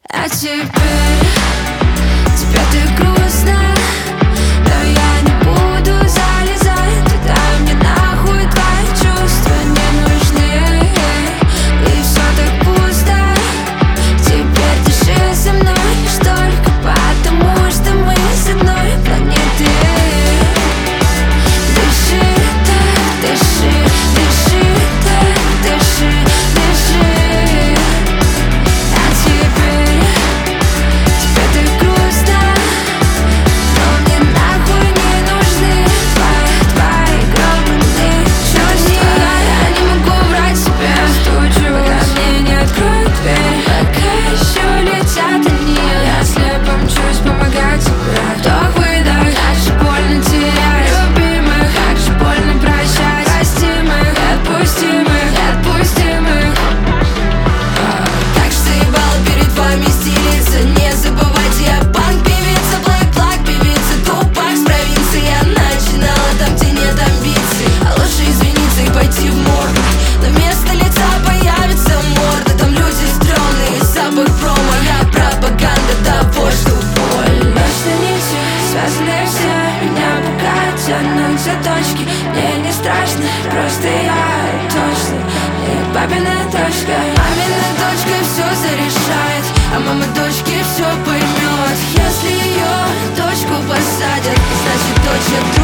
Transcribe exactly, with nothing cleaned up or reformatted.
А теперь тебе ты грустно, но я не буду залезать туда, мне нахуй твои чувства не нужны. И все так пусто, теперь дыши со мной лишь только потому, что мы с одной планеты. Дыши так, дыши, дыши так, дыши, дыши. А теперь тебе так грустно, но мне нахуй не нужны твои, твои гробаные чувства. Я не могу врать себе, пока мне не откроют дверь, пока еще летят они. Я слепо мчусь помогать тебе. Вдох-выдох, как же больно терять любимых, как же больно прощать. Простим их, отпустим их, отпустим их. Как же заебало перед вами стелиться. Не забывайте, я панк, певица, Black Flag, певица, Тупак с провинции. Я начинала там, где нет амбиций, а лучше извиниться и пойти в морг. Но вместо лица появится морда. Там люди стрёмные, запах промо, я пропаганда того, что больно. Просто нити, связаны все, меня пока тянут за точки. Мне не страшно, просто я точно не папина дочка. Мамина дочка все зарешает, а мама дочки все поймет. Если ее дочку посадят, значит дочь